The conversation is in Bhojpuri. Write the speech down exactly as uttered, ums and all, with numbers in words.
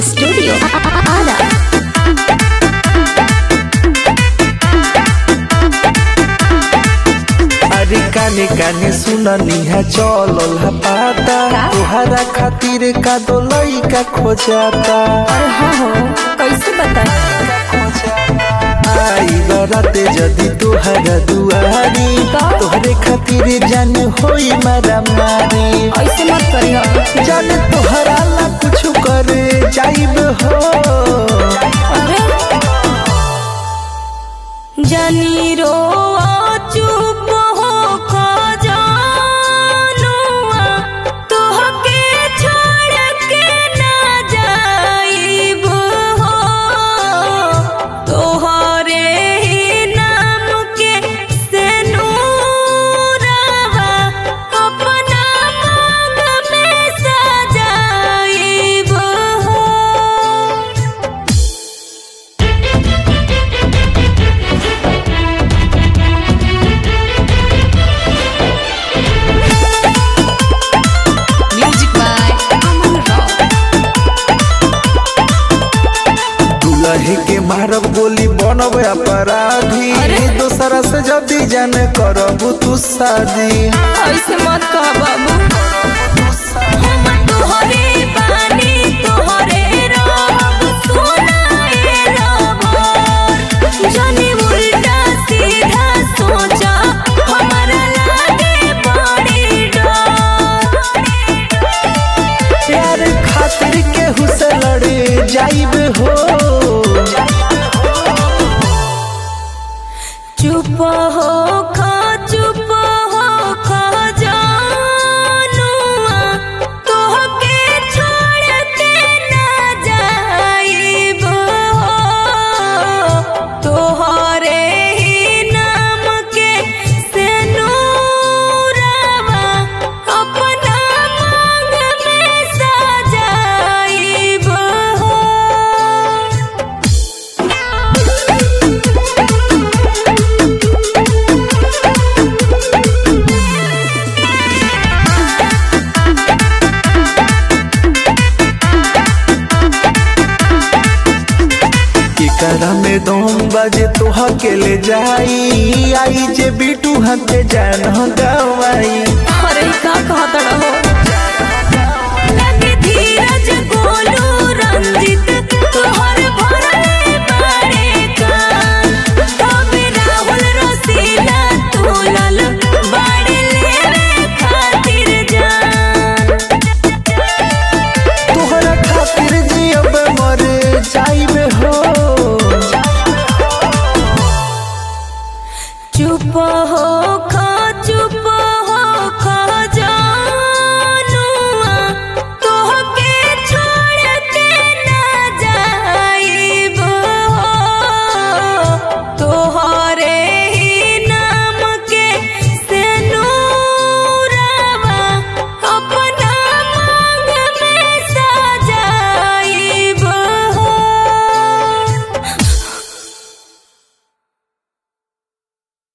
स्टूडियो आरा। अरे काने काने सुननी है चलल है पाता तुहरा खातिर का दो लइका खोजाता। अरे हाँ हो कैसे बताए आई बराते जदी तुहरा दुआरी तोहरे खातिर जान होई मारा मारी। ऐसे मत करियो जान तुहरा ला कुछ करे जाइब हो। अरे जानी रो चुप हो खजानुआ तोहके छोड़ के ना जाइब हो। तोहरे ही नाम के सिनुरवा अपना मांग में सजाइब हो। Music by Aman Rao। दुल्हे के मारब गोली बनब अपराधी दोसरा से जदी जान करबू तू शादी। ऐसे मत कह बाबू हम तोहरे बानी तोहरे रब सुनाए रब। जानी उल्टा सीधा सोचा हमारा लागे बड़ी डर। प्यार खातिर केहू से लड़े जाइब हो। चुप हो खा चुप हो खा जानुआ तोहके छोड़ के ना जाइब हो। तोहरे ही नाम के सिनुरवा अपना मांग में सजाइब हो। एकरा में दम बाजे तोहा के ले जाई आई जे बिटू हाथे जान गवाई। अरे का कहत रहो